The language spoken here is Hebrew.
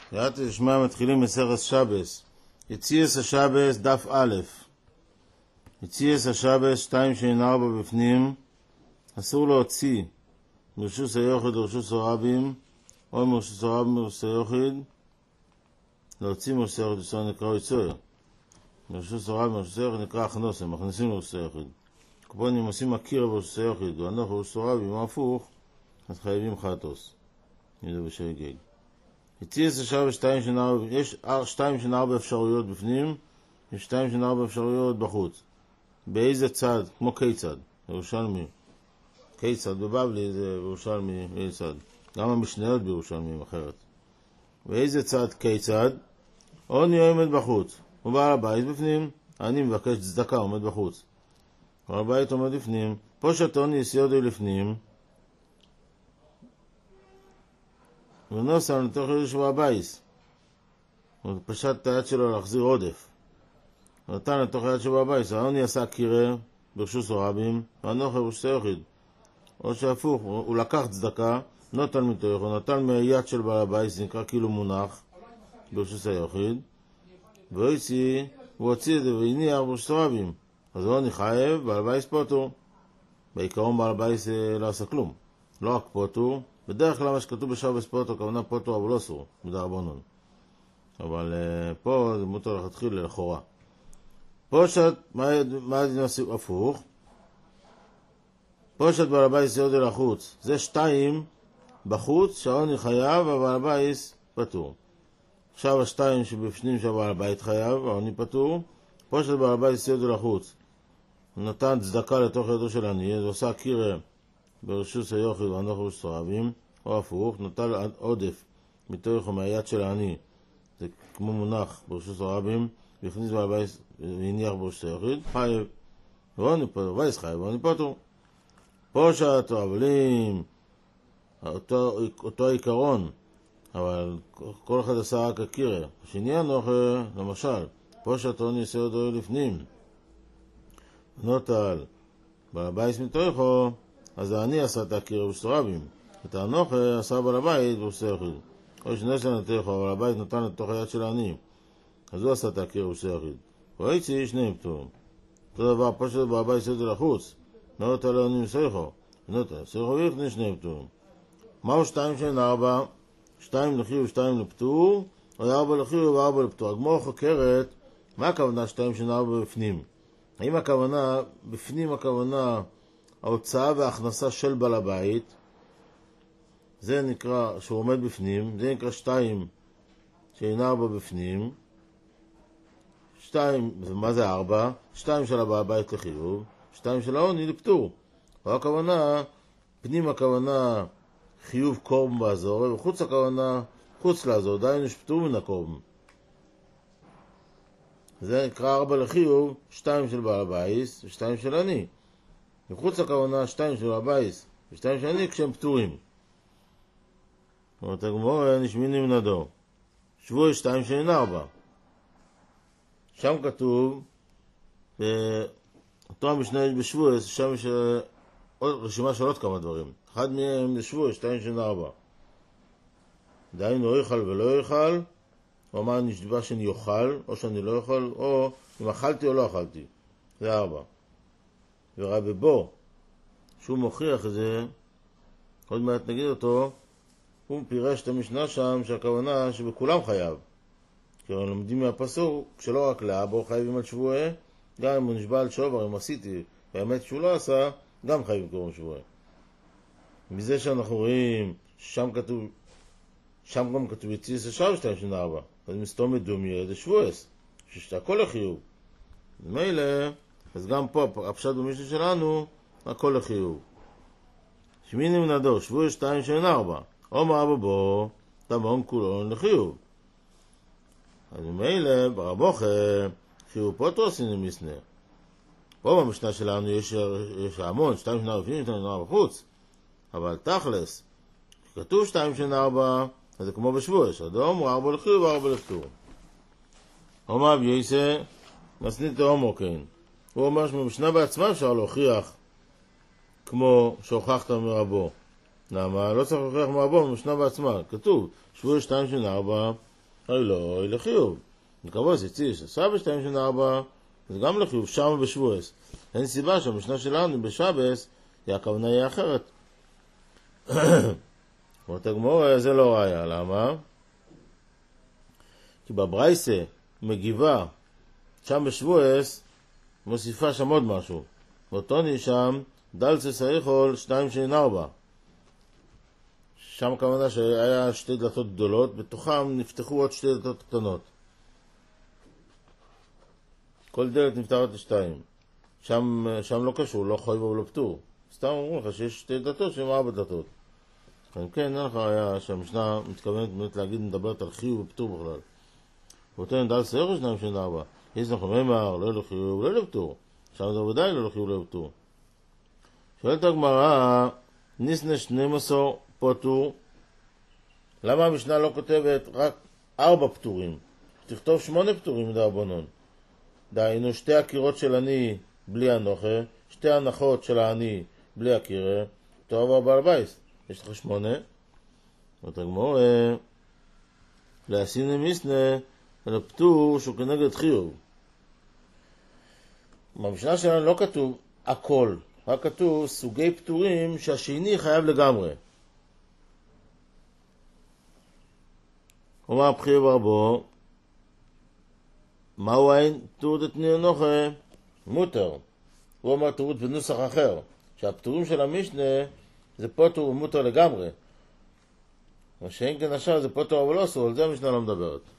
קריאת שמע מתחילים מסכת שבס. יציאס השבס דף א'. יציאס השבס 2 שאין 4 בפנים. אסור להוציא מרשוס היוחד לרשוס הרבים, או מרשוס הרבים מרשוס היוחד. להוציא מרשוס היוחד לרשוס נקרא יצויה. מרשוס הרבים מרשוס היוחד נקרא הכנוסם, מכניסים לרשוס היוחד. כפונים עושים מכיר ברשוס היוחד, ואנחנו מרשוס הרבים, מה הפוך, אז חייבים חטוס. נדע בשגג. יציאס השבס 2 שאין 4, יש 2 שאין 4 אפשרויות בפנים, יש 2 שאין 4 אפשרויות בחוץ. באיזה צד? כמו כיצד, ירושלמי. כיצד בבבלי זה ירושלמי, באיזה צד. גם המשניות בירושלמים אחרת. באיזה צד כיצד? עוני עומד בחוץ. הוא בעל הבית בפנים, אני מבקש צדקה, עומד בחוץ. בעל הבית עומד בפנים, פושט עוני יסיודו לפנים, ונוסע לתוך איזשהו הבייס. הוא פשט את היד שלו להחזיר עודף. הוא נתן לתוך היד שלו הבייס. העוני עשה קירה ברשוס הרבים, ואנוכי ברשוס היוחד. או שהפוך, הוא לקח צדקה, נותן מתוך, הוא נתן מהיד של בעל הבייס, זה נקרא כאילו מונח, ברשוס היוחד. והוא הוציא את זה והניח ברשוס הרבים. אז העוני חייב, בעל הבייס פוטו. בעיקרון בעל הבייס לא עשה כלום. לא רק פוטו, בדרך כלל מה שכתוב בשבס פוטו, כוונה פוטו אבל לא אסור, מדרבנן. אבל פה זה מותר להתחיל לכאורה. פושט, מה הדין הפוך? פושט בעל הבייס יורדה לחוץ. זה 2 בחוץ, שהעוני חייב, ובעל הבייס פטור. עכשיו 2 שבפנים שהבעל הבית חייב, העוני פטור. פושט בעל הבייס יורדה לחוץ. הוא נתן צדקה לתוך ידו של עני, הוא עושה קירה ברשוס היוחד ואנחנו ברשוס הרבים, או הפוך, נטל עודף מתוך מהיד של העני, זה כמו מונח ברשוס הרבים, והכניס בעל הבייס והניח ברשוס היוחד, חייב, ועוני פטור, בייס חייב, ועוני פטור. פושט, אבל אותו עיקרון, אבל כל אחד עשה רק הקירה. השני הנוכל, למשל, פושט עוני עושה אותו לפנים, נוטל, בעל הבייס מתוכו, אז אני עשה את הקירה ברשוס הרבים. את האנוכי עשה בעל הבית ברשוס היוחד. או שנסע נתוכו, אבל הבית נתן לתוך היד של העני. אז הוא עשה את הקירה ברשוס היוחד. ואיצי שניהם פטורים. אותו דבר, פושט בעל הבית יוצא לחוץ. נוטל לעני מסייחו. נוטל, סייחו ויכני שניהם פטורים. מהו 2 שאין 4? 2 לחיוב ו2 לפטור, או 4 לחיוב ו4 לפטור. הגמרא חוקרת, מה הכוונה 2 שאין 4 בפנים? האם הכוונה, בפנים הכוונה ההוצאה וההכנסה של בעל הבית, זה נקרא, שהוא עומד בפנים, זה נקרא 2 שאין 4 בפנים, 2, מה זה 4? 2 של הבעל הבית לחיוב, 2 של העוני לפטור. והכוונה, פנים הכוונה חיוב קורבן באזור, וחוץ הכוונה חוץ לאזור, דיינו יש פטור מן הקורבן. זה נקרא 4 לחיוב, 2 של בעל הבית ו2 של עני. וחוץ הכוונה 2 של הבייס ו2 של עני כשהם פטורים. אומרת הגמרא, נשמיני מנדו. שבוע 2 שאין 4. שם כתוב, אותו המשנה יש בשבוע, שם יש רשימה של עוד כמה דברים. אחד מהם לשבוע 2 שאין 4. דהיינו לא יאכל ולא יאכל, או אמר נשבע שאני יאכל, או שאני לא יאכל, או אם אכלתי או לא אכלתי. זה 4. ורבי בו, שהוא מוכיח את זה, עוד מעט נגיד אותו, הוא פירש את המשנה שם שהכוונה שבכולם חייב. כי אנחנו לומדים מהפסוק שלא רק לאבו חייבים על שבועה, גם אם הוא נשבע על שובר, אם עשיתי, והאמת שהוא לא עשה, גם חייבים קוראים שבועה. מזה שאנחנו רואים, שם גם כתוב יציאס השבס 2 שאין 4. אז מסתום דומיה זה שבועס, שהכל לחיוב. מילא, אז גם פה, הפשט במשנה שלנו, הכל לחיוב. שמיני מנדו, שבוע 2 שאין 4. או מה בבו, תמון כולון לחיוב. אז מילא, ברבוכה, חיוב פוטו עשינו מסנה. פה במשנה שלנו יש המון, 2 שאין 4 בפנים, 2 שאין 4 בחוץ. אבל תכלס, כתוב 2 שאין 4, אז זה כמו בשבוע, אדום הוא 4 לחיוב ו4 לפטור. אומר אבי יסה, מסנית הומו כן. הוא אומר שבמשנה בעצמה אפשר להוכיח כמו שהוכחת מרבו. למה? לא צריך להוכיח מרבו במשנה בעצמה. כתוב, שבוע 2 שאין 4, אוי לא, היא לחיוב. נקבוס יציא שעשה ב-2.4, זה גם לחיוב, שם בשבועס. אין סיבה שהמשנה שלנו בשבס, הכוונה יהיה אחרת. אומרת הגמרא, זה לא ראיה. למה? כי בברייסה מגיבה, שם בשבועס, מוסיפה שם עוד משהו. ואותוני שם, דלצה סריחול 2.4. שם כמובן שהיה שתי דלתות גדולות, בתוכם נפתחו עוד שתי דלתות קטנות. כל דלת נפתחת לשתיים. שם לא קשור, לא חייב ולא פטור. סתם אומרים לך שיש שתי דלתות שהן 4 דלתות. כן, אין לך היה שהמשנה מתכוונת באמת להגיד, מדברת על חיוב ופטור בכלל. ואותנו דל סריחול 2.4. יש לכם אמר, לא לחיוב ולא לפטור. שם זה ודאי לא לחיוב ולא לפטור. שואלת הגמרא, ניסנה 12 פטור, למה המשנה לא כותבת רק 4 פטורים? תכתוב 8 פטורים דרבנן. דהיינו 2 הקירות של אני בלי הנוחה, 2 הנחות של העני בלי הקירה, טוב הבעל בית. יש לך 8. זאת הגמרא, להסינה מיסנה על הפטור שהוא כנגד חיוב. במשנה שלנו לא כתוב הכל, רק כתוב סוגי פטורים שהשני חייב לגמרי. אומר הבחיר ברבו, מהו אין פטור דתני הנוחה? מותר. הוא אומר פטורות בנוסח אחר, שהפטורים של המשנה זה פטור ומותר לגמרי. מה שאין כן השאר זה פטור אבל לא אסור, על זה המשנה לא מדברת.